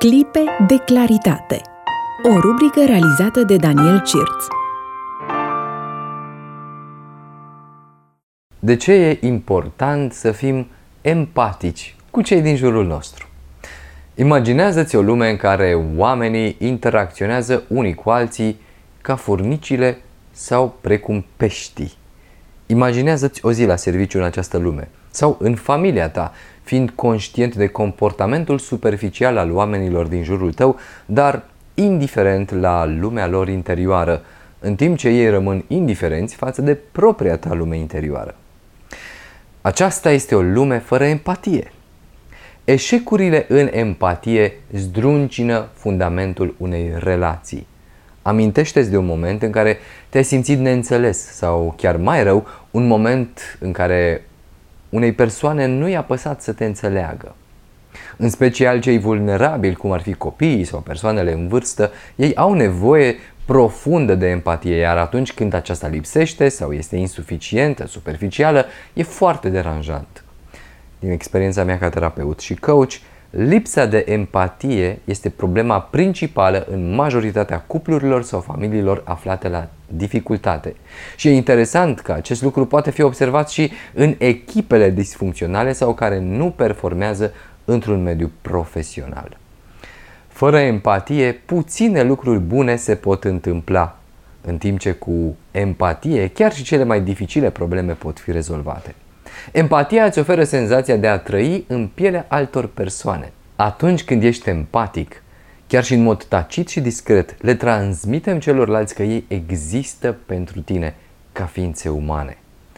Clipe de claritate. O rubrică realizată de Daniel Cirț. De ce e important să fim empatici cu cei din jurul nostru? Imaginează-ți o lume în care oamenii interacționează unii cu alții ca furnicile sau precum peștii. Imaginează-ți o zi la serviciu în această lume sau în familia ta, fiind conștient de comportamentul superficial al oamenilor din jurul tău, dar indiferent la lumea lor interioară, în timp ce ei rămân indiferenți față de propria ta lume interioară. Aceasta este o lume fără empatie. Eșecurile în empatie zdruncină fundamentul unei relații. Amintește-ți de un moment în care te-ai simțit neînțeles sau, chiar mai rău, un moment în care unei persoane nu i-a păsat să te înțeleagă. În special cei vulnerabili, cum ar fi copiii sau persoanele în vârstă, ei au nevoie profundă de empatie, iar atunci când aceasta lipsește sau este insuficientă, superficială, e foarte deranjant. Din experiența mea ca terapeut și coach, lipsa de empatie este problema principală în majoritatea cuplurilor sau familiilor aflate la dificultate. Și e interesant că acest lucru poate fi observat și în echipele disfuncționale sau care nu performează într-un mediu profesional. Fără empatie, puține lucruri bune se pot întâmpla, în timp ce cu empatie, chiar și cele mai dificile probleme pot fi rezolvate. Empatia îți oferă senzația de a trăi în pielea altor persoane. Atunci când ești empatic, chiar și în mod tacit și discret, le transmitem celorlalți că ei există pentru tine ca ființe umane.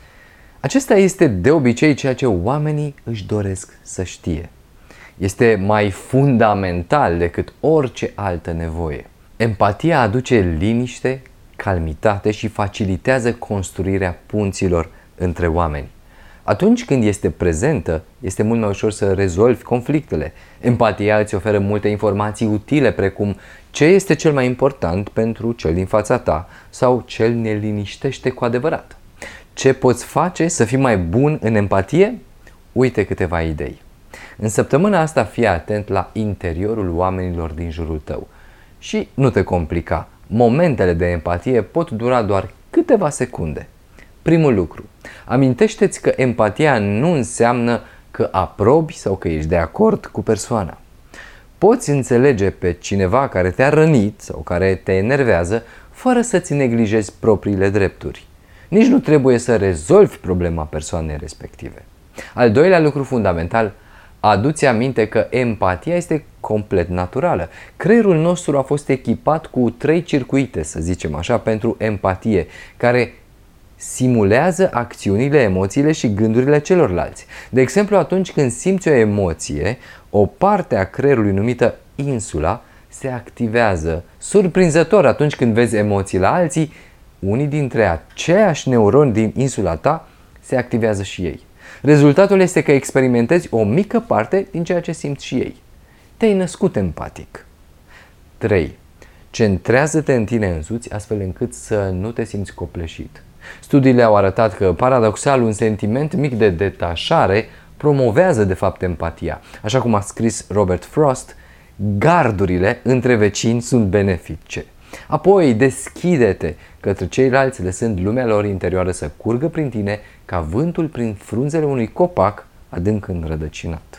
Acesta este de obicei ceea ce oamenii își doresc să știe. Este mai fundamental decât orice altă nevoie. Empatia aduce liniște, calmitate și facilitează construirea punților între oameni. Atunci când este prezentă, este mult mai ușor să rezolvi conflictele. Empatia îți oferă multe informații utile, precum ce este cel mai important pentru cel din fața ta sau ce îl neliniștește cu adevărat. Ce poți face să fii mai bun în empatie? Uite câteva idei. În săptămâna asta fii atent la interiorul oamenilor din jurul tău și nu te complica. Momentele de empatie pot dura doar câteva secunde. Primul lucru, amintește-ți că empatia nu înseamnă că aprobi sau că ești de acord cu persoana. Poți înțelege pe cineva care te-a rănit sau care te enervează fără să-ți neglijezi propriile drepturi. Nici nu trebuie să rezolvi problema persoanei respective. Al doilea lucru fundamental, adu-ți aminte că empatia este complet naturală. Creierul nostru a fost echipat cu 3 circuite, să zicem așa, pentru empatie, care simulează acțiunile, emoțiile și gândurile celorlalți. De exemplu, atunci când simți o emoție, o parte a creierului numită insula se activează. Surprinzător, atunci când vezi emoții la alții, unii dintre aceiași neuroni din insula ta se activează și ei. Rezultatul este că experimentezi o mică parte din ceea ce simți și ei. Te-ai născut empatic. 3. Centrează-te în tine însuți astfel încât să nu te simți copleșit. Studiile au arătat că, paradoxal, un sentiment mic de detașare promovează de fapt empatia. Așa cum a scris Robert Frost, gardurile între vecini sunt benefice. Apoi deschide-te către ceilalți, lăsând lumea lor interioară să curgă prin tine ca vântul prin frunzele unui copac adânc înrădăcinat.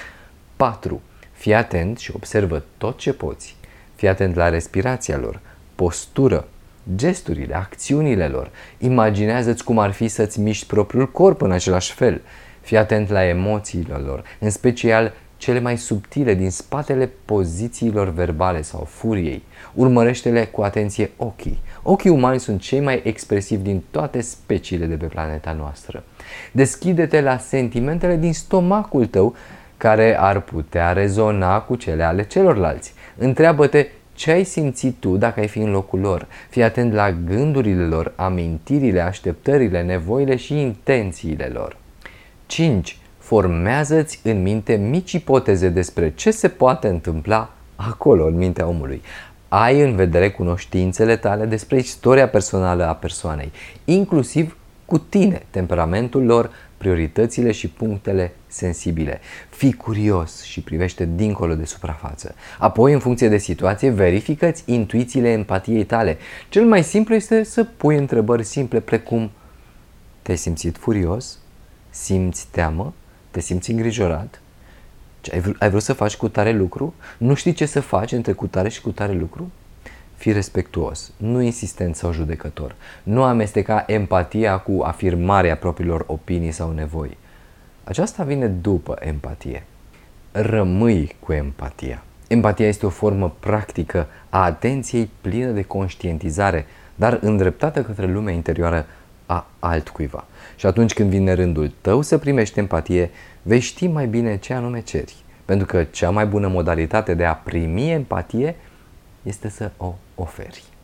4. Fii atent și observă tot ce poți. Fii atent la respirația lor, postură, gesturile, acțiunile lor. Imaginează-ți cum ar fi să-ți miști propriul corp în același fel. Fii atent la emoțiile lor, în special cele mai subtile din spatele pozițiilor verbale sau furiei. Urmărește-le cu atenție ochii. Ochii umani sunt cei mai expresivi din toate speciile de pe planeta noastră. Deschide-te la sentimentele din stomacul tău care ar putea rezona cu cele ale celorlalți. Întreabă-te ce ai simțit tu dacă ai fi în locul lor. Fii atent la gândurile lor, amintirile, așteptările, nevoile și intențiile lor. 5. Formează-ți în minte mici ipoteze despre ce se poate întâmpla acolo, în mintea omului. Ai în vedere cunoștințele tale despre istoria personală a persoanei, inclusiv cu tine, temperamentul lor, prioritățile și punctele sensibile. Fii curios și privește dincolo de suprafață. Apoi, în funcție de situație, verifică-ți intuițiile empatiei tale. Cel mai simplu este să pui întrebări simple precum: te-ai simțit furios? Simți teamă? Te simți îngrijorat? Ai vrut să faci cu tare lucru? Nu știi ce să faci între cu tare și cu tare lucru? Fii respectuos, nu insistent sau judecător. Nu amesteca empatia cu afirmarea propriilor opinii sau nevoi. Aceasta vine după empatie. Rămâi cu empatia. Empatia este o formă practică a atenției plină de conștientizare, dar îndreptată către lumea interioară a altcuiva. Și atunci când vine rândul tău să primești empatie, vei ști mai bine ce anume ceri. Pentru că cea mai bună modalitate de a primi empatie este să o oferi.